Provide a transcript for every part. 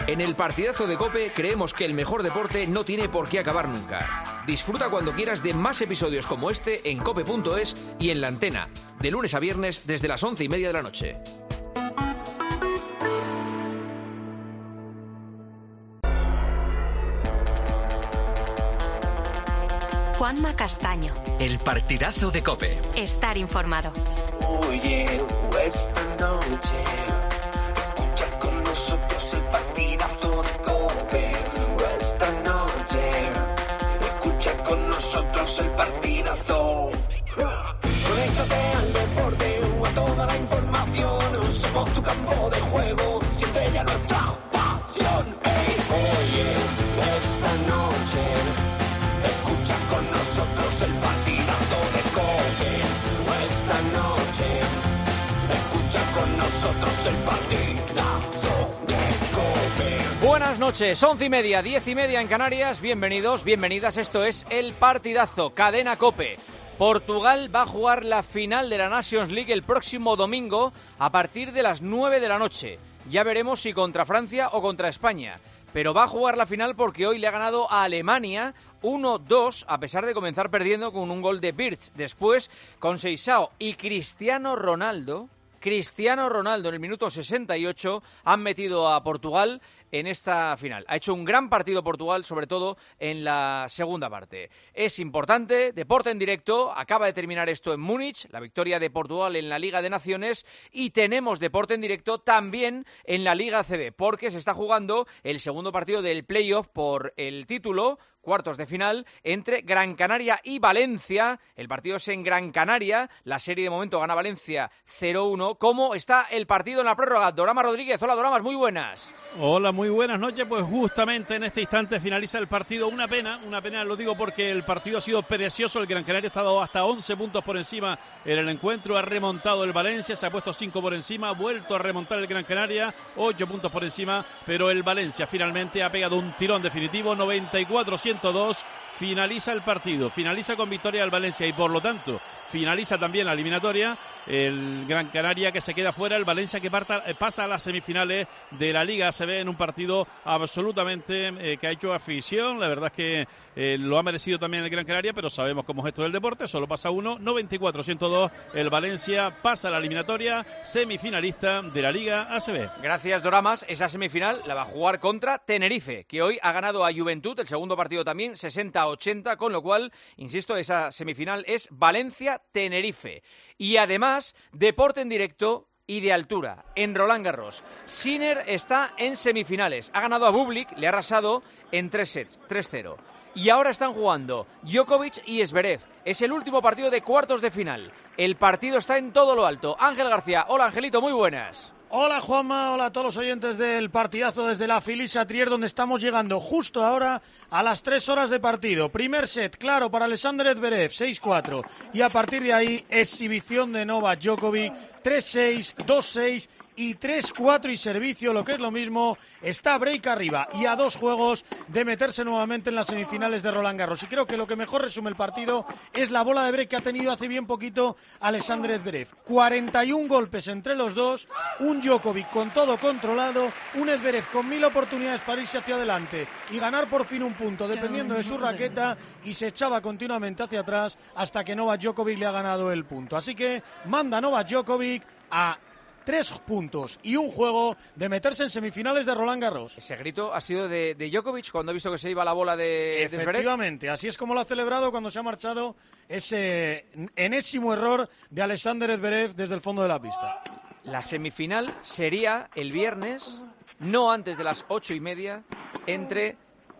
En el partidazo de COPE creemos que el mejor deporte no tiene por qué acabar nunca. Disfruta cuando quieras de más episodios como este en cope.es y en La Antena, de lunes a viernes desde las 11:30 de la noche. Juanma Castaño. El partidazo de COPE. Estar informado. Oye, esta noche escucha con nosotros el partidazo de COPE. Esta noche escucha con nosotros el partidazo. Conéctate al deporte o a toda la información. Somos tu campo de juego, siente ya nuestra pasión. Hey, oye, esta noche escucha con nosotros el partidazo de COPE. Esta noche escucha con nosotros el partidazo de COPE. Buenas noches, 11:30, 10:30 en Canarias. Bienvenidos, bienvenidas. Esto es el partidazo, cadena COPE. Portugal va a jugar la final de la Nations League el próximo domingo a partir de las 9 de la noche. Ya veremos si contra Francia o contra España. Pero va a jugar la final porque hoy le ha ganado a Alemania 1-2, a pesar de comenzar perdiendo con un gol de Wirtz. Después, con Seixao y Cristiano Ronaldo en el minuto 68 han metido a Portugal en esta final. Ha hecho un gran partido Portugal, sobre todo en la segunda parte. Es importante, deporte en directo, acaba de terminar esto en Múnich, la victoria de Portugal en la Liga de Naciones, y tenemos deporte en directo también en la Liga ACB, porque se está jugando el segundo partido del playoff por el título, cuartos de final, entre Gran Canaria y Valencia. El partido es en Gran Canaria, la serie de momento gana Valencia 0-1. ¿Cómo está el partido en la prórroga? Dorama Rodríguez, hola Doramas, muy buenas. Hola, muy buenas noches. Pues justamente en este instante finaliza el partido. Una pena, lo digo porque el partido ha sido precioso. El Gran Canaria ha estado hasta 11 puntos por encima en el encuentro. Ha remontado el Valencia, se ha puesto 5 por encima. Ha vuelto a remontar el Gran Canaria, 8 puntos por encima. Pero el Valencia finalmente ha pegado un tirón definitivo, 94-102. Finaliza el partido, finaliza con victoria del Valencia y por lo tanto finaliza también la eliminatoria. El Gran Canaria que se queda fuera, el Valencia que pasa a las semifinales de la Liga ACB en un partido absolutamente que ha hecho afición. La verdad es que lo ha merecido también el Gran Canaria, pero sabemos cómo es esto del deporte, solo pasa uno, 94-102, el Valencia pasa a la eliminatoria semifinalista de la Liga ACB. Gracias Doramas, esa semifinal la va a jugar contra Tenerife, que hoy ha ganado a Juventud, el segundo partido también, 60-80, con lo cual, insisto, esa semifinal es Valencia-Tenerife. Y además, deporte en directo y de altura, en Roland Garros. Sinner está en semifinales, ha ganado a Bublik, le ha arrasado en 3 sets, 3-0. Y ahora están jugando Djokovic y Zverev. Es el último partido de cuartos de final. El partido está en todo lo alto. Ángel García, hola Angelito, muy buenas. Hola Juanma, hola a todos los oyentes del partidazo desde la Filisa Trier, donde estamos llegando justo ahora a las 3 horas de partido. Primer set, claro, para Alexander Zverev, 6-4. Y a partir de ahí, exhibición de Novak Djokovic, 3-6, 2-6 y 3-4 y servicio, lo que es lo mismo, está break arriba y a 2 juegos de meterse nuevamente en las semifinales de Roland Garros. Y creo que lo que mejor resume el partido es la bola de break que ha tenido hace bien poquito Alexander Zverev. 41 golpes entre los dos, un Djokovic con todo controlado, un Zverev con 1000 oportunidades para irse hacia adelante y ganar por fin un punto, dependiendo de su raqueta, y se echaba continuamente hacia atrás hasta que Novak Djokovic le ha ganado el punto. Así que manda Novak Djokovic a 3 puntos y un juego de meterse en semifinales de Roland Garros. Ese grito ha sido de Djokovic cuando ha visto que se iba la bola de Zverev. Efectivamente, así es como lo ha celebrado cuando se ha marchado ese enésimo error de Alexander Zverev desde el fondo de la pista. La semifinal sería el viernes, no antes de las 8:30, entre...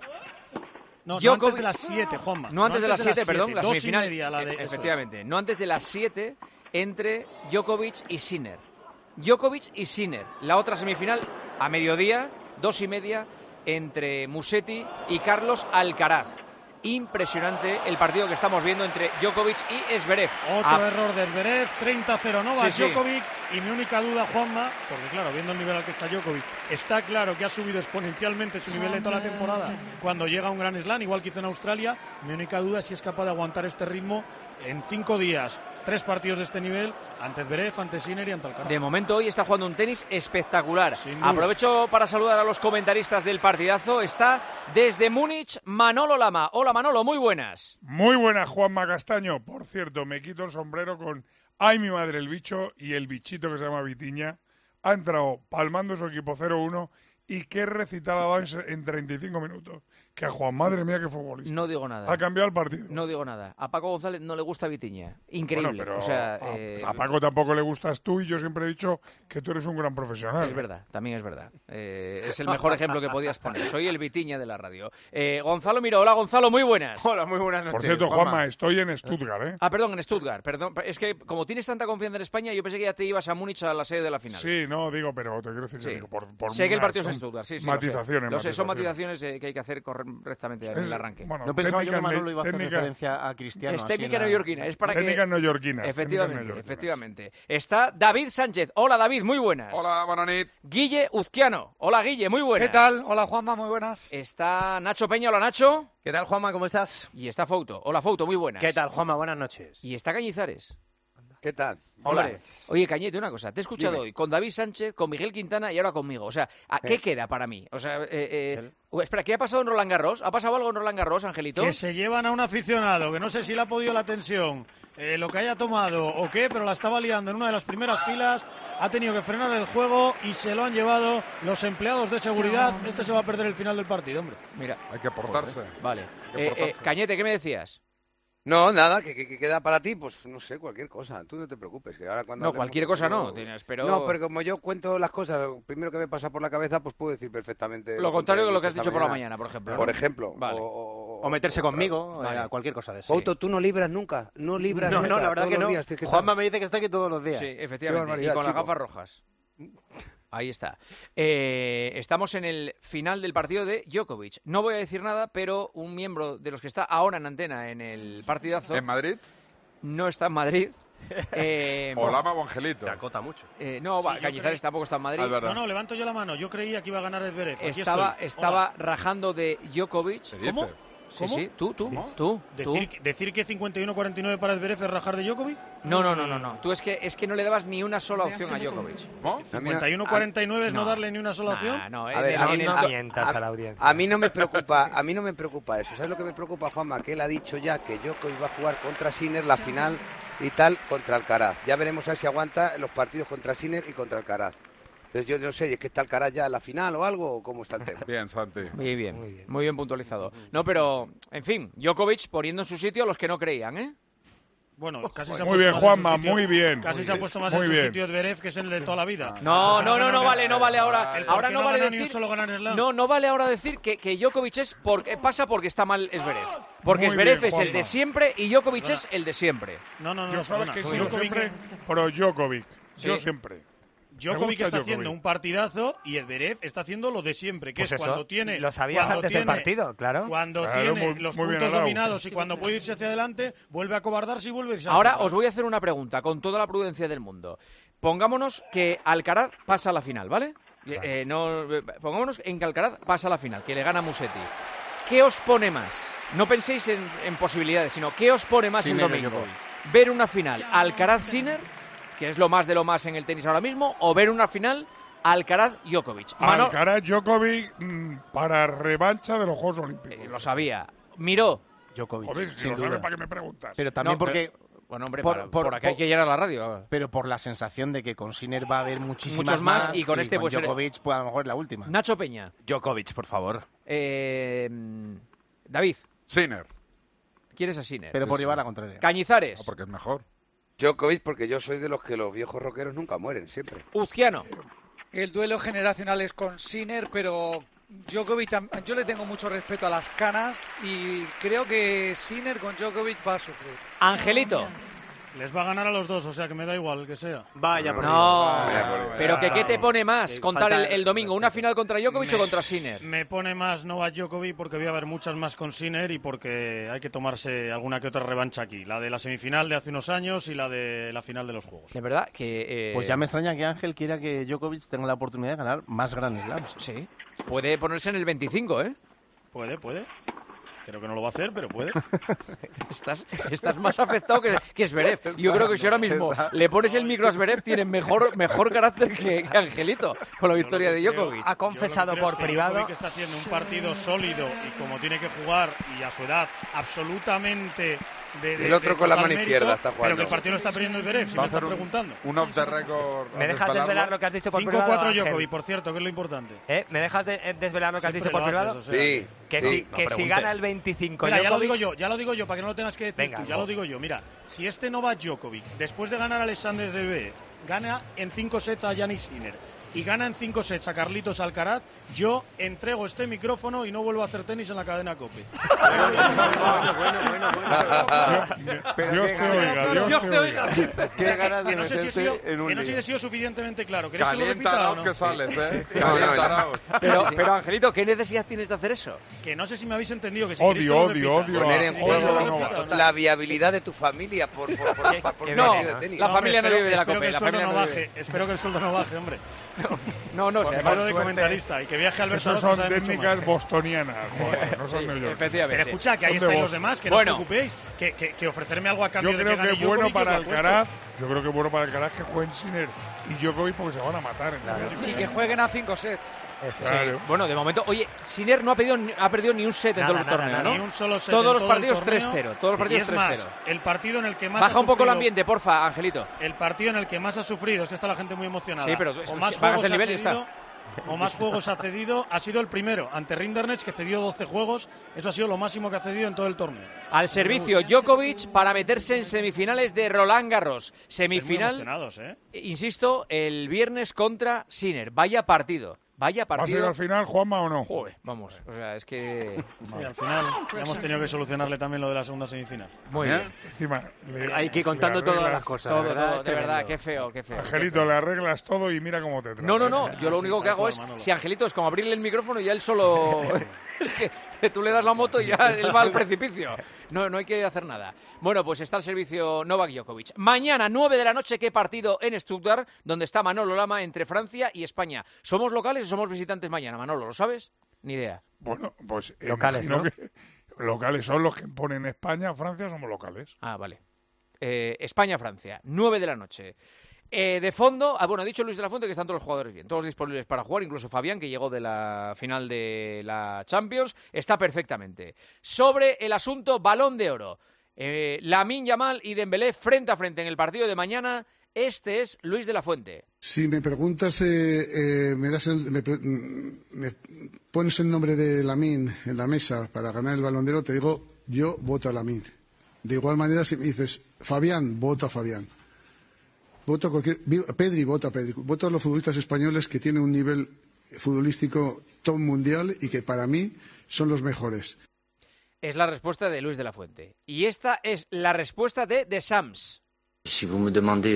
No antes de las 7, Juanma. No antes de las 7, perdón, la 2:30 semifinal. Efectivamente, no antes de las 7 entre Djokovic y Sinner. Djokovic y Sinner. La otra semifinal a mediodía, 2:30, entre Musetti y Carlos Alcaraz. Impresionante el partido que estamos viendo entre Djokovic y Zverev. Otro error de Zverev, 30-0 Novak Djokovic. Y mi única duda, Juanma, porque claro, viendo el nivel al que está Djokovic, está claro que ha subido exponencialmente su nivel de toda la temporada cuando llega a un Grand Slam, igual que hizo en Australia. Mi única duda es si es capaz de aguantar este ritmo en 5 días. 3 partidos de este nivel ante Zverev, ante Sinner y ante Alcaraz. De momento hoy está jugando un tenis espectacular. Sin duda. Aprovecho para saludar a los comentaristas del partidazo. Está desde Múnich Manolo Lama. Hola Manolo, muy buenas. Muy buenas, Juanma Castaño. Por cierto, me quito el sombrero con ay mi madre el bicho y el bichito que se llama Vitiña. Ha entrado palmando su equipo 0-1 y qué recital ha dado en 35 minutos. Que a Juan, madre mía, qué futbolista. No digo nada. Ha cambiado el partido. No digo nada. A Paco González no le gusta Vitiña. Increíble. Bueno, pero o sea, a Paco tampoco le gustas tú y yo siempre he dicho que tú eres un gran profesional. Es verdad, también es verdad. Es el mejor ejemplo que podías poner. Soy el Vitiña de la radio. Gonzalo Miró. Hola Gonzalo, muy buenas. Hola, muy buenas noches. Por cierto, Juanma, estoy en Stuttgart, ¿eh? Ah, perdón, en Stuttgart. Perdón, es que como tienes tanta confianza en España, yo pensé que ya te ibas a Múnich a la sede de la final. Sí, no, digo, pero te quiero decir que digo, por sé que el partido es en son Stuttgart, sí. Matizaciones. Lo sé, son matizaciones que hay que hacer correctamente en el arranque. Bueno, no pensaba yo que Manolo iba a hacer técnica- referencia a Cristiano. Es técnica neoyorquina, es para Técnicas que... neoyorquinas. Efectivamente. Está David Sánchez. Hola David, muy buenas. Hola, buenas noches. Guille Uzquiano. Hola Guille, muy buenas. ¿Qué tal? Hola, Juanma, muy buenas. Está Nacho Peña. Hola Nacho. ¿Qué tal, Juanma? ¿Cómo estás? Y está Fouto. Hola Fouto, muy buenas. ¿Qué tal, Juanma? Buenas noches. Y está Cañizares. ¿Qué tal? Hola. Oye, Cañete, una cosa. Te he escuchado hoy con David Sánchez, con Miguel Quintana y ahora conmigo. O sea, ¿qué queda para mí? O sea, espera, ¿qué ha pasado en Roland Garros? ¿Ha pasado algo en Roland Garros, Angelito? Que se llevan a un aficionado, que no sé si le ha podido la tensión, lo que haya tomado o qué, pero la estaba liando en una de las primeras filas, ha tenido que frenar el juego y se lo han llevado los empleados de seguridad. Este se va a perder el final del partido, hombre. Mira. Hay que portarse. Vale. Hay que portarse. Cañete, ¿qué me decías? No, nada, que queda para ti, pues no sé, cualquier cosa. Tú no te preocupes. Que ahora cuando No, hablemos cualquier cosa no. contigo- Pero... No, pero como yo cuento las cosas, lo primero que me pasa por la cabeza, pues puedo decir perfectamente. Lo contrario de lo que has esta dicho por la mañana, por ejemplo. Por ¿no? ejemplo. Vale. O meterse conmigo, Vale. cualquier cosa de eso. Fouto, tú no libras nunca. No libras No, nunca. la verdad todos que los no. días tienes que Juanma estar- me dice que está aquí todos los días. Sí, Qué efectivamente. Y barbaridad, con las chico. gafas rojas. Ahí está. Estamos en el final del partido de Djokovic. No voy a decir nada, pero un miembro de los que está ahora en antena en el partidazo ¿En Madrid? no está en Madrid. ¿O Lama o Angelito? Te acota mucho. No, Sí, yo Cañizares creí- tampoco está en Madrid. Ah, es verdad. No, levanto yo la mano. Yo creía que iba a ganar Zverev. Aquí Estaba estoy. Hola. rajando de Djokovic. ¿Se dice? ¿Cómo? Sí, ¿Cómo? sí, tú. ¿Decir que 51-49 para Zverev es rajar de Djokovic? No. Tú es que no le dabas ni una sola opción a Djokovic. ¿No? 51-49 es no darle ni una sola opción. No, A ver, en el- No mientas a la audiencia. A mí no me preocupa eso. ¿Sabes lo que me preocupa, Juanma? Que él ha dicho ya que Djokovic va a jugar contra Sinner la final y tal contra Alcaraz. Ya veremos a ver si aguanta los partidos contra Sinner y contra Alcaraz. Entonces yo no sé, ¿es que está Alcaraz ya en la final o algo? ¿O cómo está el tema? Bien, Santi. Muy bien puntualizado. No, pero, en fin, Djokovic poniendo en su sitio a los que no creían, ¿eh? Bueno, casi se ha Muy puesto bien, más en su Juanma, sitio- muy bien. Casi se ha puesto más Muy en su bien. sitio Zverev, que es el de toda la vida. No vale ahora. El Ahora por qué no no vale gana ni un decir. solo Grand Slam. No vale ahora decir que Djokovic pasa porque está mal Zverev. Porque Muy Zverev bien, es el Juanma. de siempre y Djokovic es el de siempre. No, Yo sabes perdona. que he sido Djokovic- siempre pro Djokovic. Yo Sí. siempre. Djokovic gusta está Djokovic. haciendo un partidazo y Zverev está haciendo lo de siempre, que Pues es eso, cuando tiene... lo sabías cuando antes del partido, claro. Cuando Claro, tiene muy- los muy bien puntos hablado. dominados y cuando puede irse hacia adelante, vuelve a cobardarse y vuelve a irse Ahora hacia os voy a hacer una pregunta con toda la prudencia del mundo. Pongámonos que Alcaraz pasa a la final, ¿vale? Pongámonos en que Alcaraz pasa a la final, que le gana Musetti. ¿Qué os pone más? No penséis en posibilidades, sino ¿qué os pone más Sinner el o domingo? Djokovic. ¿Ver una final Alcaraz-Sinner, que es lo más de lo más en el tenis ahora mismo, o ver una final Alcaraz-Djokovic? Alcaraz Djokovic para revancha de los Juegos Olímpicos. Lo sabía. Miró. Djokovic, Joder, si sin lo sabes, duda. ¿para qué me preguntas? Pero también No, porque... Bueno, hombre, Por aquí hay que llegar a la radio. Pero por la sensación de que con Sinner va a haber muchísimas Muchos más, y con este con puede ser- Djokovic pues a lo mejor es la última. Nacho Peña. Djokovic, por favor. David, Sinner. ¿quieres a Sinner? Pero por Sí. llevar la contraria. Cañizares. No, porque es mejor. Djokovic, porque yo soy de los que los viejos rockeros nunca mueren, siempre. Uzquiano. El duelo generacional es con Sinner, pero Djokovic, yo le tengo mucho respeto a las canas y creo que Sinner con Djokovic va a sufrir. Angelito. Les va a ganar a los dos, o sea que me da igual el que sea. Vaya por No, Dios. pero que ¿qué te pone más Que contar falta el domingo? ¿Una final contra Djokovic o contra Sinner? Me pone más Novak Djokovic porque voy a ver muchas más con Sinner y porque hay que tomarse alguna que otra revancha aquí. La de la semifinal de hace unos años y la de la final de los Juegos. De verdad que... Pues ya me extraña que Ángel quiera que Djokovic tenga la oportunidad de ganar más Grand Slams. Sí, puede ponerse en el 25, ¿eh? Puede. Creo que no lo va a hacer, pero puede. Estás más afectado que Zverev. Yo creo que si ahora mismo le pones el micro a Zverev, tiene mejor carácter que Angelito con la victoria de Djokovic. Ha confesado por privado. Djokovic está haciendo un partido sólido y como tiene que jugar, y a su edad, absolutamente... el otro con la mano izquierda está jugando. Pero que el partido lo está perdiendo Zverev, si me estás preguntando. Un off the record. ¿Me dejas desvelar lo que has dicho por privado? 5-4 Djokovic, por cierto, que es lo importante. ¿Me dejas desvelar lo que has dicho por privado? Sí. Que si gana el 25 Mira, Djokovic... ya lo digo yo, para que no lo tengas que decir tú. Ya lo digo yo. Mira, si este Novak Djokovic, después de ganar a Alexander Zverev, gana en 5 sets a Yannick Sinner y gana en 5 sets a Carlitos Alcaraz, yo entrego este micrófono y no vuelvo a hacer tenis en la cadena COPE. Dios te oiga. Qué ganas de meterse en un lío. Que no sé si he sido suficientemente claro. ¿Queréis que lo repita o no? Que sales, Pero, Angelito, ¿qué necesidad tienes de hacer eso? Que no sé si me habéis entendido. Que si odio. Poner en juego la viabilidad de tu familia por no, partido de tenis. La familia no vive de la COPE. Espero que el sueldo no baje, hombre. No, se puedo de comentarista y que viaje Alberto. Esas son técnicas bostonianas, no son neoyorquinas. Efectivamente. Pero escucha, que ahí estáis los demás, que no os preocupéis, que ofrecerme algo a cambio de que gane Yo creo que bueno para Alcaraz que jueguen Sinner y Djokovic porque se van a matar. Y que jueguen a 5 sets. Claro. Sí. Bueno, de momento, oye, Sinner no ha perdido ni un set en todo el torneo, ¿no? Ni un solo set. Todos los partidos 3-0. Todos los partidos 3-0. El partido en el que más baja un poco el ambiente, porfa, Angelito. El partido en el que más ha sufrido, es que está la gente muy emocionada. Sí, pero o más bajas el nivel y está. O más juegos ha cedido, ha sido el primero ante Rinderknech, que cedió 12 juegos. Eso ha sido lo máximo que ha cedido en todo el torneo. Al servicio Djokovic para meterse en semifinales de Roland Garros. Semifinal, insisto, el viernes contra Sinner. Vaya partido. Vaya partido. ¿Va a ser al final, Juanma, o no? Joder, vamos. O sea, es que... Sí, al final ya hemos tenido que solucionarle también lo de la segunda semifinal. Muy bien. Encima, hay que ir contando todas las cosas. Todo, de verdad, qué feo. Angelito, le arreglas todo y mira cómo te trata. No. Yo lo único que hago es, si Angelito es como abrirle el micrófono y ya él solo... Es que tú le das la moto y ya él va al precipicio. No hay que hacer nada. Bueno, pues está al servicio Novak Djokovic. Mañana, 9 de la noche, ¿qué partido en Stuttgart? Donde está Manolo Lama entre Francia y España. ¿Somos locales o somos visitantes mañana, Manolo? ¿Lo sabes? Ni idea. Bueno, pues locales, ¿no? Que locales son los que ponen España, Francia somos locales. Ah, vale. España-Francia, 9 de la noche. De fondo, ha dicho Luis de la Fuente que están todos los jugadores bien, todos disponibles para jugar, incluso Fabián, que llegó de la final de la Champions, está perfectamente. Sobre el asunto Balón de Oro, Lamine Yamal y Dembélé frente a frente en el partido de mañana. Este es Luis de la Fuente. Si me preguntas, me pones el nombre de Lamine en la mesa para ganar el Balón de Oro, te digo, yo voto a Lamine. De igual manera, si me dices Fabián, voto a Fabián. Pedri, vota a Pedri. Voto a los futbolistas españoles que tienen un nivel futbolístico top mundial y que para mí son los mejores. Es la respuesta de Luis de la Fuente. Y esta es la respuesta de Sams. Si me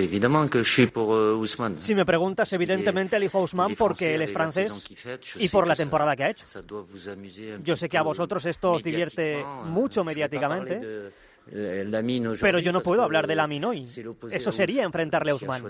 preguntas, evidentemente elijo a Ousmane porque él es francés y por la temporada que ha hecho. Yo sé que a vosotros esto os divierte mucho mediáticamente, pero yo no puedo hablar de Lamine hoy. Eso sería enfrentarle a Ousmane.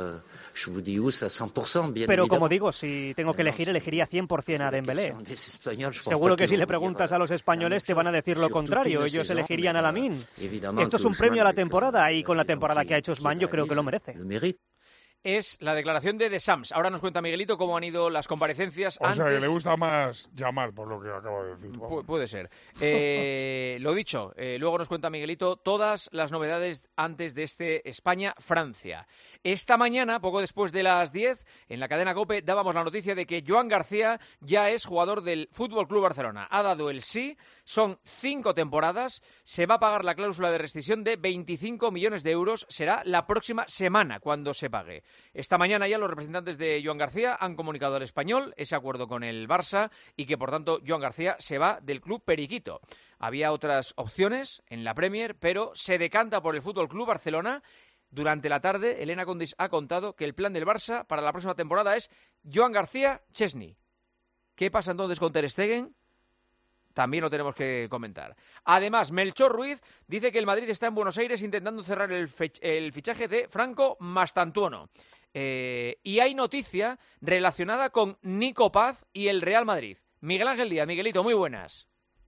Pero como digo, si tengo que elegir, elegiría 100% a Dembélé. Seguro que si le preguntas a los españoles te van a decir lo contrario. Ellos elegirían a Lamine. Esto es un premio a la temporada y con la temporada que ha hecho Ousmane yo creo que lo merece. Es la declaración de Sams. Ahora nos cuenta Miguelito cómo han ido las comparecencias antes. O sea, que le gusta más llamar, por lo que acabo de decir. Puede ser. Lo dicho, luego nos cuenta Miguelito todas las novedades antes de este España-Francia. Esta mañana, poco después de las 10, en la cadena COPE dábamos la noticia de que Joan García ya es jugador del Fútbol Club Barcelona. Ha dado el sí, son 5 temporadas, se va a pagar la cláusula de rescisión de 25 millones de euros. Será la próxima semana cuando se pague. Esta mañana ya los representantes de Joan García han comunicado al Español ese acuerdo con el Barça y que, por tanto, Joan García se va del club periquito. Había otras opciones en la Premier, pero se decanta por el Fútbol Club Barcelona. Durante la tarde, Elena Condis ha contado que el plan del Barça para la próxima temporada es Joan García, Chesney. ¿Qué pasa entonces con Ter Stegen? También lo tenemos que comentar. Además, Melchor Ruiz dice que el Madrid está en Buenos Aires intentando cerrar el fichaje de Franco Mastantuono. Y hay noticia relacionada con Nico Paz y el Real Madrid. Miguel Ángel Díaz. Miguelito, muy buenas.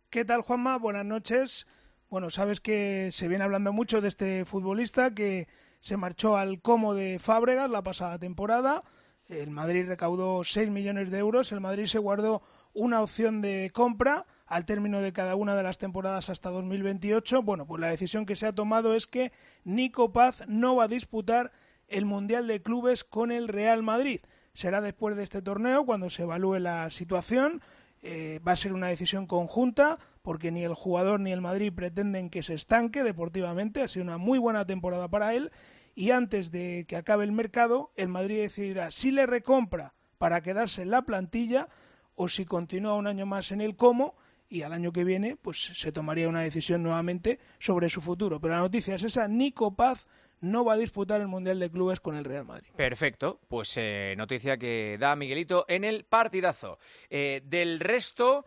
¿Qué tal, Juanma? Buenas noches. Bueno, sabes que se viene hablando mucho de este futbolista que se marchó al Como de Fábregas la pasada temporada. El Madrid recaudó 6 millones de euros. El Madrid se guardó una opción de compra al término de cada una de las temporadas hasta 2028. Bueno, pues la decisión que se ha tomado es que Nico Paz no va a disputar el Mundial de Clubes con el Real Madrid. Será después de este torneo cuando se evalúe la situación. Va a ser una decisión conjunta porque ni el jugador ni el Madrid pretenden que se estanque deportivamente. Ha sido una muy buena temporada para él y antes de que acabe el mercado el Madrid decidirá si le recompra para quedarse en la plantilla o si continúa un año más en el Como y al año que viene pues se tomaría una decisión nuevamente sobre su futuro. Pero la noticia es esa: Nico Paz no va a disputar el Mundial de Clubes con el Real Madrid. Perfecto, pues noticia que da Miguelito en el partidazo. Del resto,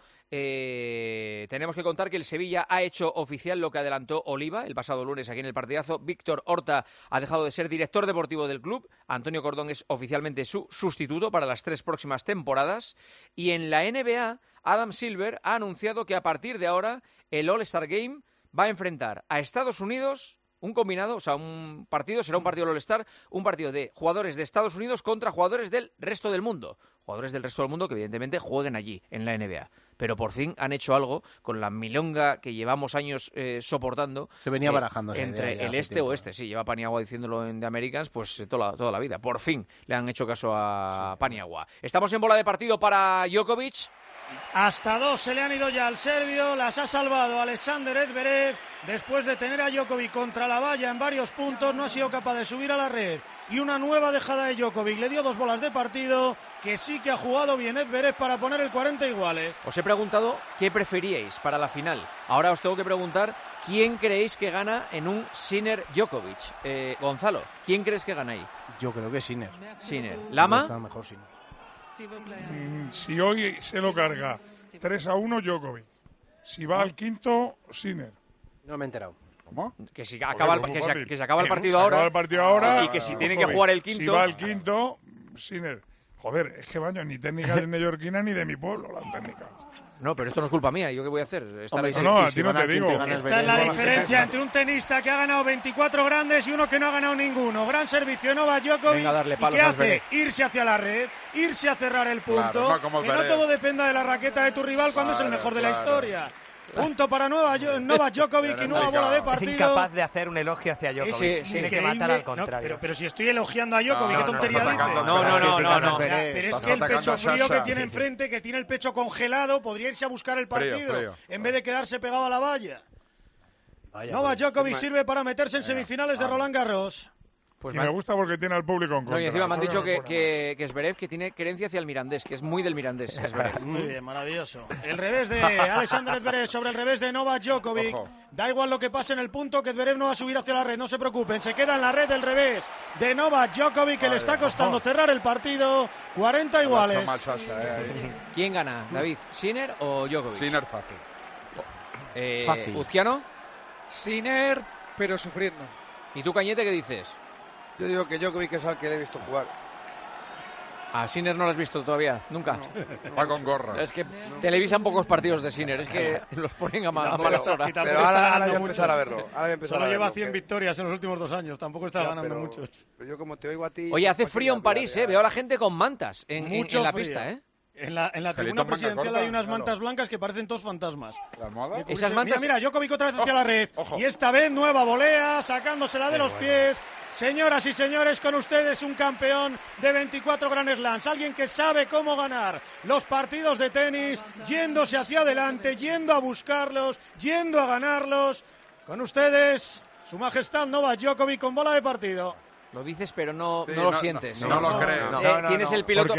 tenemos que contar que el Sevilla ha hecho oficial lo que adelantó Oliva el pasado lunes aquí en el partidazo. Víctor Horta ha dejado de ser director deportivo del club. Antonio Cordón es oficialmente su sustituto para las 3 próximas temporadas. Y en la NBA, Adam Silver ha anunciado que a partir de ahora el All-Star Game va a enfrentar a Estados Unidos. Un combinado, o sea, un partido, será un partido All-Star, un partido de jugadores de Estados Unidos contra jugadores del resto del mundo. Jugadores del resto del mundo que evidentemente jueguen allí, en la NBA. Pero por fin han hecho algo con la milonga que llevamos años soportando. Se venía barajando. Entre el este oeste, sí, lleva Paniagua diciéndolo en The Americans, pues toda la vida. Por fin le han hecho caso a Paniagua. Estamos en bola de partido para Djokovic. Hasta 2 se le han ido ya al serbio, las ha salvado Alexander Zverev. Después de tener a Djokovic contra la valla en varios puntos, no ha sido capaz de subir a la red. Y una nueva dejada de Djokovic, le dio 2 bolas de partido, que sí que ha jugado bien Zverev para poner el 40 iguales. Os he preguntado qué preferíais para la final. Ahora os tengo que preguntar quién creéis que gana en un Sinner-Djokovic. Gonzalo, ¿quién crees que gana ahí? Yo creo que Sinner. Sinner. ¿Lama? Está mejor Sinner. Si hoy se lo carga 3-1 Djokovic. Si va al quinto, Sinner. No me he enterado. ¿Cómo? Que si acaba, que se acaba el partido se ahora. Acaba el partido ahora y que si tiene que jugar el quinto. Si va al quinto, Sinner. Joder, es que baño, ni técnica de neoyorquina ni de mi pueblo, la técnica. No, pero esto no es culpa mía. ¿Yo qué voy a hacer? No, a ti no te digo. Esta es la diferencia entre un tenista que ha ganado 24 grandes y uno que no ha ganado ninguno. Gran servicio de Novak Djokovic. ¿Y qué hace? Irse hacia la red, irse a cerrar el punto. Claro, que no todo dependa de la raqueta de tu rival cuando es el mejor de la historia. Punto para Novak Djokovic y nueva bola de partido. Es incapaz de hacer un elogio hacia Djokovic. Tiene que matar al contrario. No, pero si estoy elogiando a Djokovic, ¿qué tontería dices? No. Pero es que el pecho frío que tiene enfrente, que tiene el pecho congelado, podría irse a buscar el partido en vez de quedarse pegado a la valla. Novak Djokovic sirve para meterse en semifinales de Roland Garros. Pues me gusta porque tiene al público en contra. No, y encima me han dicho que Zverev, que tiene creencia hacia el Mirandés, que es muy del Mirandés. Muy bien, maravilloso. El revés de Alexander Zverev sobre el revés de Novak Djokovic. Ojo. Da igual lo que pase en el punto, que Zverev no va a subir hacia la red, no se preocupen. Se queda en la red del revés de Novak Djokovic, que le está costando cerrar el partido. 40 iguales. ¿Quién gana, David? ¿Sinner o Djokovic? Sinner fácil. Fácil. ¿Uzquiano? Sinner, pero sufriendo. ¿Y tú, Cañete, qué dices? Yo digo que Djokovic es al que le he visto jugar. A Sinner no lo has visto todavía, nunca. No. Va con gorra. Es que televisan pocos partidos de Sinner, es que los ponen a malas horas. Pero ahora voy a empezar a verlo. Solo lleva 100 victorias en los últimos 2 años, tampoco está ganando muchos. Pero yo como te oigo a ti... Oye, hace frío en París, veo a la gente con mantas en la pista, ¿eh? En la tribuna presidencial hay unas mantas blancas que parecen todos fantasmas. Esas mantas... Mira, Djokovic otra vez hacia la red. Y esta vez nueva volea, sacándosela de los pies. Señoras y señores, con ustedes un campeón de 24 Grand Slams, alguien que sabe cómo ganar los partidos de tenis, yéndose hacia adelante, yendo a buscarlos, yendo a ganarlos. Con ustedes, Su Majestad Novak Djokovic con bola de partido. Lo dices, pero no lo sientes. No lo creo. Tienes el piloto.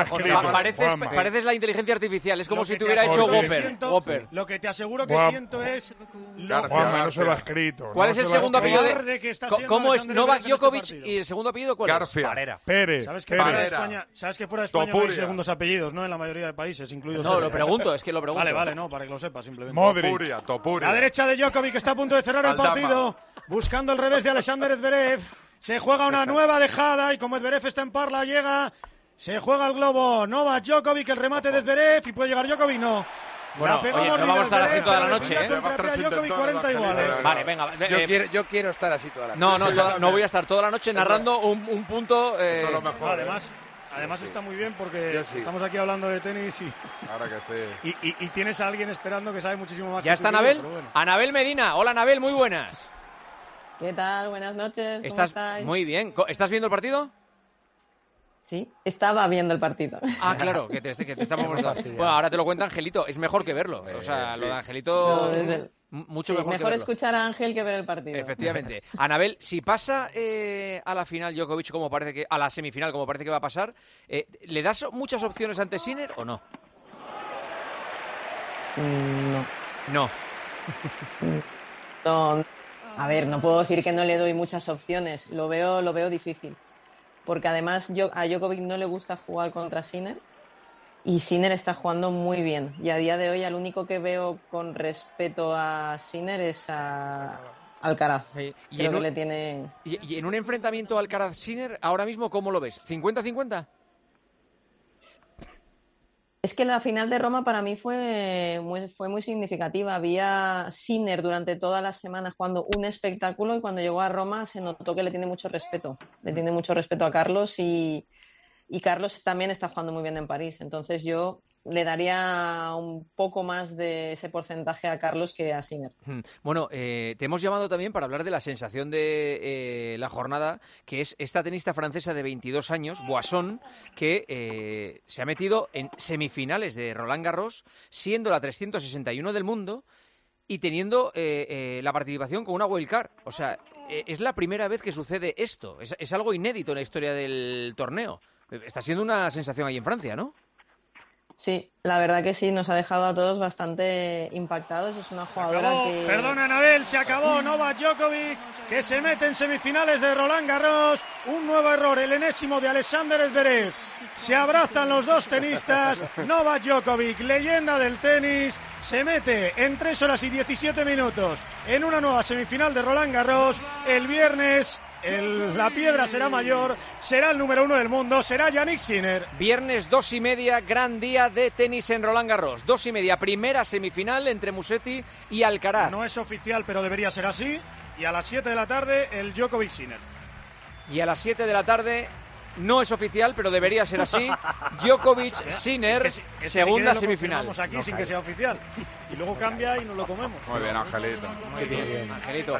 Pareces la inteligencia artificial. Es como si te hubiera hecho Whopper. Lo que te aseguro que siento es. Juanma, no se lo ha escrito. ¿Cuál es el segundo apellido? ¿Cómo es Novak Djokovic y el segundo apellido cuál es? Pérez. ¿Sabes que fuera de España no hay segundos apellidos, no? En la mayoría de países, incluidos. No, lo pregunto, es que lo pregunto. Vale, no, para que lo sepas simplemente. Modric. Topuria. La derecha de Djokovic está a punto de cerrar el partido, buscando el revés de Alexander Zverev. Se juega una nueva dejada y como Zverev está en parla, llega, se juega el globo. Novak Djokovic, el remate de Zverev y puede llegar Djokovic, no. Bueno, oye, no vamos a estar así toda la noche, ¿eh? Djokovic 40 iguales. Vale, venga. Yo quiero estar así toda la noche. No voy a estar toda la noche narrando un punto. Esto es lo mejor. Además está muy bien porque estamos aquí hablando de tenis y, ahora que sí. y tienes a alguien esperando que sabe muchísimo más. ¿Ya está Anabel? Bueno. Anabel Medina. Hola, Anabel, muy buenas. ¿Qué tal? Buenas noches. ¿Cómo estáis? Muy bien. ¿Estás viendo el partido? Sí, estaba viendo el partido. Ah, claro, que te estamos mostrando. Bueno, ahora te lo cuenta Angelito. Es mejor que verlo. O sea, lo de Angelito... Mucho mejor que verlo. Escuchar a Ángel que ver el partido. Efectivamente. Anabel, si pasa a la final Djokovic, como parece que a la semifinal, como parece que va a pasar, ¿le das muchas opciones ante Sinner o no? No. No. A ver, no puedo decir que no le doy muchas opciones. Lo veo difícil. Porque además a Djokovic no le gusta jugar contra Sinner. Y Sinner está jugando muy bien. Y a día de hoy, al único que veo con respeto a Sinner es a Alcaraz. Sí. Y en un enfrentamiento Alcaraz-Sinner, ahora mismo, ¿cómo lo ves? ¿50-50? Es que la final de Roma para mí fue muy significativa. Había Sinner durante toda la semana jugando un espectáculo y cuando llegó a Roma se notó que le tiene mucho respeto. Le tiene mucho respeto a Carlos y Carlos también está jugando muy bien en París. Entonces yo le daría un poco más de ese porcentaje a Carlos que a Sinner. Bueno, te hemos llamado también para hablar de la sensación de la jornada, que es esta tenista francesa de 22 años, Boisson, que se ha metido en semifinales de Roland Garros, siendo la 361 del mundo y teniendo la participación con una wildcard. O sea, es la primera vez que sucede esto. Es algo inédito en la historia del torneo. Está siendo una sensación ahí en Francia, ¿no? Sí, la verdad que sí, nos ha dejado a todos bastante impactados. Es una jugadora que... Perdona, Anabel, se acabó. Novak Djokovic, que se mete en semifinales de Roland Garros. Un nuevo error, el enésimo de Alexander Zverev. Se abrazan los dos tenistas. Novak Djokovic, leyenda del tenis, se mete en 3 horas y 17 minutos en una nueva semifinal de Roland Garros. El viernes... la piedra será mayor, será el número 1 del mundo, será Jannik Sinner. Viernes 2:30, gran día de tenis en Roland Garros. 2:30, primera semifinal entre Musetti y Alcaraz. No es oficial, pero debería ser así. Y a las 7 de la tarde, el Djokovic Sinner. Y a las 7 de la tarde... No es oficial, pero debería ser así. Djokovic, Sinner, segunda semifinal. Vamos aquí sin que sea oficial. Y luego cambia y nos lo comemos. Muy bien, Angelito. Muy bien, Angelito.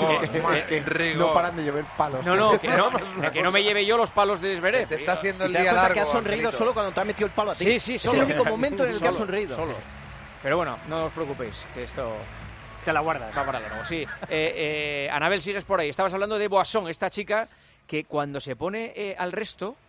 Rigor. No paran de llover palos. Que no me lleve yo los palos de Zverev. Te está haciendo el día largo. Te cuenta que has sonreído solo cuando te ha metido el palo a ti. Sí, es el único momento en el que has sonreído. Solo. Pero bueno, no os preocupéis, que esto... Te la guardas. Va para luego, sí. Anabel, sigues por ahí. Estabas hablando de Boisson, esta chica que cuando se pone al resto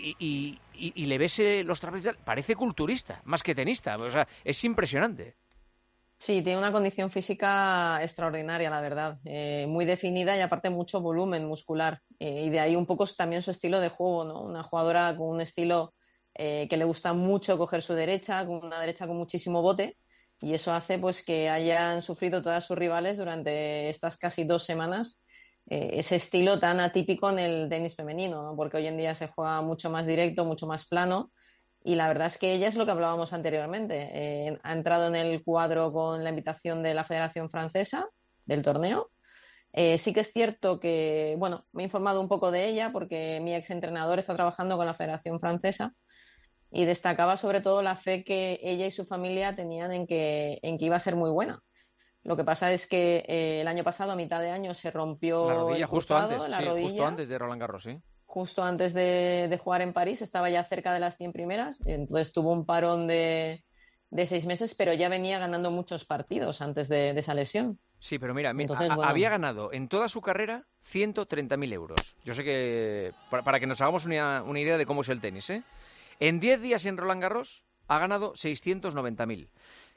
y le ves los trapezos, parece culturista, más que tenista. O sea, es impresionante. Sí, tiene una condición física extraordinaria, la verdad. Muy definida y aparte mucho volumen muscular. Y de ahí un poco también su estilo de juego, ¿no? Una jugadora con un estilo que le gusta mucho coger su derecha, con una derecha con muchísimo bote. Y eso hace pues que hayan sufrido todas sus rivales durante estas casi 2 semanas ese estilo tan atípico en el tenis femenino, ¿no? Porque hoy en día se juega mucho más directo, mucho más plano, y la verdad es que ella es lo que hablábamos anteriormente. Ha entrado en el cuadro con la invitación de la Federación Francesa del torneo. Sí que es cierto que, bueno, me he informado un poco de ella porque mi exentrenador está trabajando con la Federación Francesa y destacaba sobre todo la fe que ella y su familia tenían en que iba a ser muy buena. Lo que pasa es que el año pasado, a mitad de año, se rompió la rodilla, justo antes de Roland Garros, sí. Justo antes de jugar en París, estaba ya cerca de las 100 primeras, entonces tuvo un parón de 6 meses, pero ya venía ganando muchos partidos antes de esa lesión. Sí, pero mira, entonces, bueno, había ganado en toda su carrera 130.000 euros. Yo sé que, para que nos hagamos una idea de cómo es el tenis, ¿eh? En 10 días en Roland Garros ha ganado 690.000.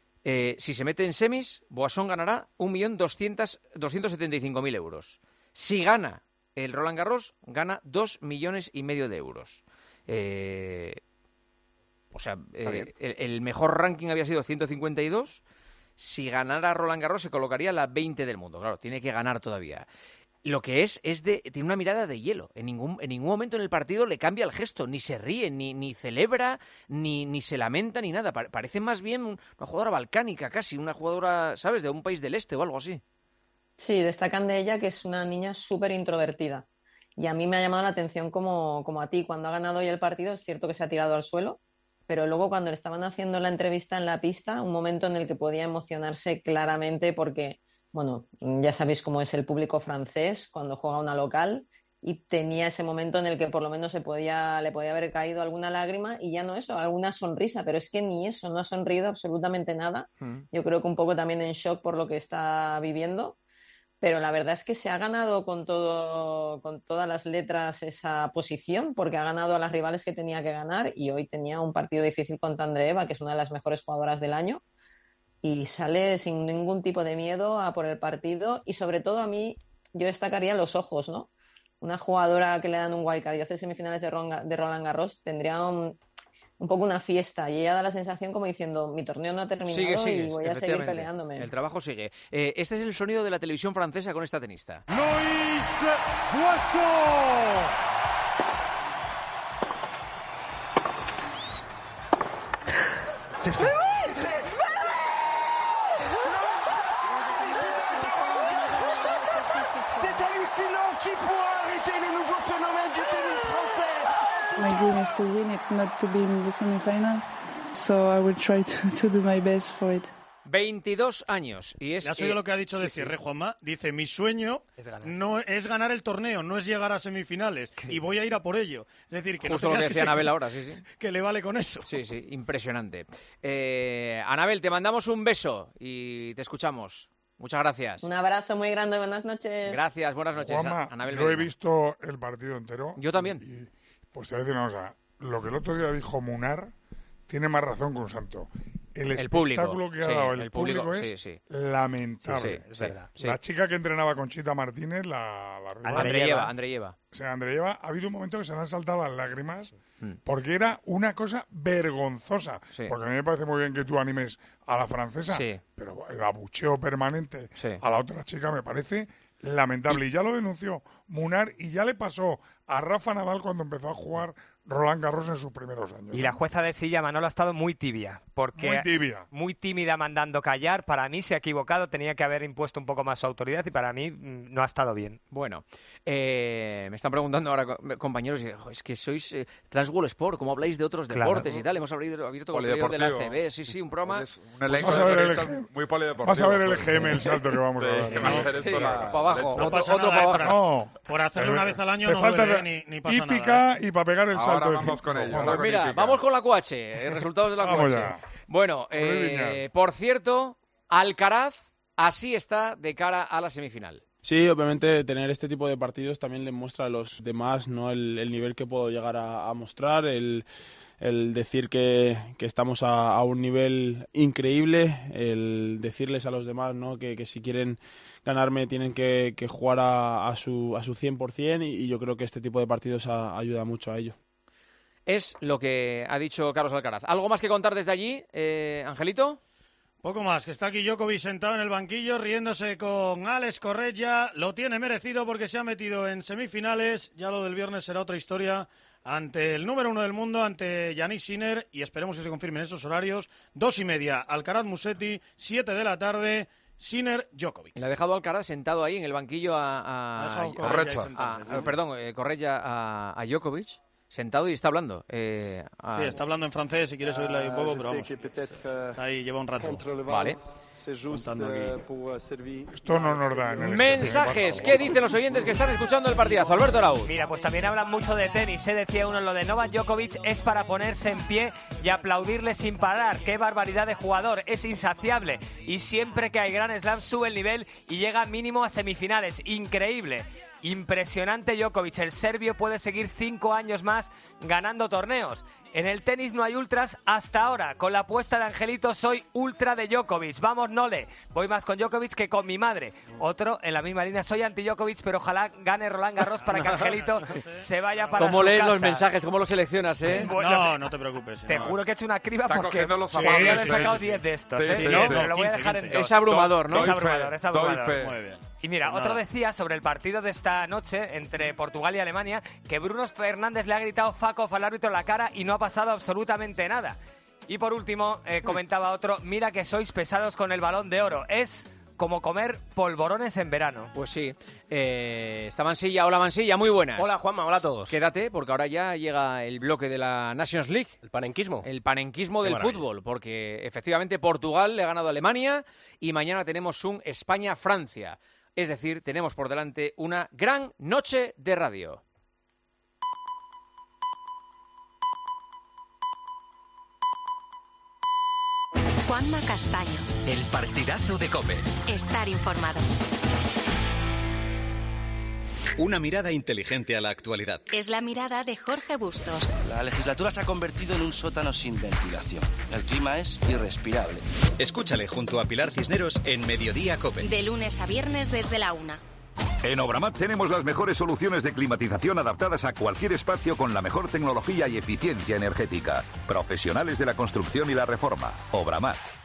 Si se mete en semis, Boisson ganará 1.275.000 euros. Si gana el Roland Garros, gana 2,5 millones de euros. El mejor ranking había sido 152. Si ganara Roland Garros, se colocaría la 20 del mundo. Claro, tiene que ganar todavía. lo que tiene una mirada de hielo. En ningún momento en el partido le cambia el gesto, ni se ríe, ni celebra, ni se lamenta, ni nada. Parece más bien una jugadora balcánica casi, una jugadora, ¿sabes?, de un país del este o algo así. Sí, destacan de ella que es una niña súper introvertida. Y a mí me ha llamado la atención como a ti. Cuando ha ganado hoy el partido, es cierto que se ha tirado al suelo, pero luego cuando le estaban haciendo la entrevista en la pista, un momento en el que podía emocionarse claramente porque, bueno, ya sabéis cómo es el público francés cuando juega una local, y tenía ese momento en el que por lo menos le podía haber caído alguna lágrima, y ya no eso, alguna sonrisa, pero es que ni eso, no ha sonrido absolutamente nada. Yo creo que un poco también en shock por lo que está viviendo. Pero la verdad es que se ha ganado con todas las letras esa posición, porque ha ganado a las rivales que tenía que ganar, y hoy tenía un partido difícil contra Andreeva, que es una de las mejores jugadoras del año, y sale sin ningún tipo de miedo a por el partido. Y sobre todo a mí, yo destacaría los ojos, ¿no? Una jugadora que le dan un wildcard y hace semifinales de Roland Garros tendría un poco una fiesta, y ella da la sensación como diciendo, mi torneo no ha terminado y voy a seguir peleándome. El trabajo sigue. Este es el sonido de la televisión francesa con esta tenista. Loïs Boisson. C'est fait. C'est hallucinant. Qui pourra arrêter le nouveau phénomène du tennis français? My dream is to win it, not to be in the semi-final. So I will try to do my best for it. 22 años. Y es, ¿Ya has oído lo que ha dicho de cierre, Juanma? Dice, mi sueño no es ganar el torneo, no es llegar a semifinales. Y voy a ir a por ello. Es decir, que justo no lo que decía Anabel ahora, que le vale con eso. Sí, impresionante. Anabel, te mandamos un beso y te escuchamos. Muchas gracias. Un abrazo muy grande, buenas noches. Gracias, buenas noches. Juanma, Anabel yo he visto el partido entero. Yo también. Y, pues te voy a decir una cosa. Lo que el otro día dijo Munar tiene más razón que un santo. El espectáculo que ha dado el público es lamentable. Sí, es verdad. La chica que entrenaba con Chita Martínez, la Andreyeva. O sea, Andreyeva, ha habido un momento que se le han saltado las lágrimas porque era una cosa vergonzosa. Porque a mí me parece muy bien que tú animes a la francesa, pero el abucheo permanente a la otra chica me parece lamentable. Y ya lo denunció Munar y ya le pasó a Rafa Nadal cuando empezó a jugar Roland Garros en sus primeros años. Y la jueza de silla, Manolo, ha estado muy tibia. Porque muy tímida mandando callar. Para mí se ha equivocado, tenía que haber impuesto un poco más su autoridad y para mí no ha estado bien. Bueno, me están preguntando ahora compañeros, es que sois Transworld Sport, ¿cómo habláis de otros deportes y tal? Hemos abierto con el periodo de la ACB, sí, un programa. Un elenco muy polideportivo. Vas a ver el EGM, el salto que vamos a dar. Para abajo, no pasa otro nada, para abajo. Por hacerlo una vez al año te no falta duele, ni pasa nada. Hípica y para pegar el salto. Ahora vamos con ello. Pues mira, vamos con la QH, resultados de la QH. Bueno, por cierto, Alcaraz así está de cara a la semifinal. Sí, obviamente tener este tipo de partidos también le muestra a los demás, ¿no?, el nivel que puedo llegar a mostrar, el decir que estamos a un nivel increíble, el decirles a los demás, ¿no?, que si quieren ganarme tienen que jugar a su 100%, y yo creo que este tipo de partidos ayuda mucho a ello. Es lo que ha dicho Carlos Alcaraz. ¿Algo más que contar desde allí, Angelito? Poco más, que está aquí Djokovic sentado en el banquillo riéndose con Alex Corretja. Lo tiene merecido porque se ha metido en semifinales. Ya lo del viernes será otra historia ante el número 1 del mundo, ante Jannik Sinner, y esperemos que se confirmen esos horarios. 2:30, Alcaraz Musetti, 7 de la tarde, Sinner Djokovic. Le ha dejado Alcaraz sentado ahí en el banquillo Corretja a Djokovic. Sentado y está hablando. Sí, está hablando en francés, si quieres oírle ahí un poco, pero vamos. Ahí lleva un rato. Vale. Esto no nos da. Mensajes. ¿Qué dicen los oyentes que están escuchando el partidazo? Alberto Araúz. Mira, pues también hablan mucho de tenis. Decía uno, lo de Novak Djokovic es para ponerse en pie y aplaudirle sin parar. Qué barbaridad de jugador. Es insaciable. Y siempre que hay Grand Slam sube el nivel y llega mínimo a semifinales. Increíble. Impresionante Djokovic, el serbio puede seguir 5 años más ganando torneos. En el tenis no hay ultras hasta ahora. Con la apuesta de Angelito soy ultra de Djokovic. Vamos, Nole. Voy más con Djokovic que con mi madre. Otro, en la misma línea, soy anti-Djokovic, pero ojalá gane Roland Garros para que Angelito se vaya para su ¿Cómo lees casa. los mensajes? ¿Cómo los seleccionas, No te preocupes. Te juro que he hecho una criba Está porque cogiendo los podría haber zapatos. sacado Sí, 10 de estos. sí, ¿eh? sí, Si no, sí. pero lo voy a 15, dejar en 15. 2. Es abrumador, ¿no? Es abrumador, es abrumador. Doy fe. Muy bien. Y mira, Pues otro nada. decía sobre el partido de esta noche entre Portugal y Alemania que Bruno Fernández le ha gritado fuck off al árbitro en la cara y no ha pasado absolutamente nada. Y por último, comentaba otro, mira que sois pesados con el Balón de Oro. Es como comer polvorones en verano. Pues sí. Está Mansilla. Hola, Mansilla, muy buenas. Hola, Juanma, hola a todos. Quédate, porque ahora ya llega el bloque de la Nations League. El panenquismo. El panenquismo del maravilla. fútbol, porque efectivamente Portugal le ha ganado a Alemania y mañana tenemos un España-Francia. Es decir, tenemos por delante una gran noche de radio. Juanma Castaño. El partidazo de COPE. Estar informado. Una mirada inteligente a la actualidad. Es la mirada de Jorge Bustos. La legislatura se ha convertido en un sótano sin ventilación. El clima es irrespirable. Escúchale junto a Pilar Cisneros en Mediodía COPE. De lunes a viernes desde la 1. En Obramat tenemos las mejores soluciones de climatización adaptadas a cualquier espacio con la mejor tecnología y eficiencia energética. Profesionales de la construcción y la reforma. Obramat.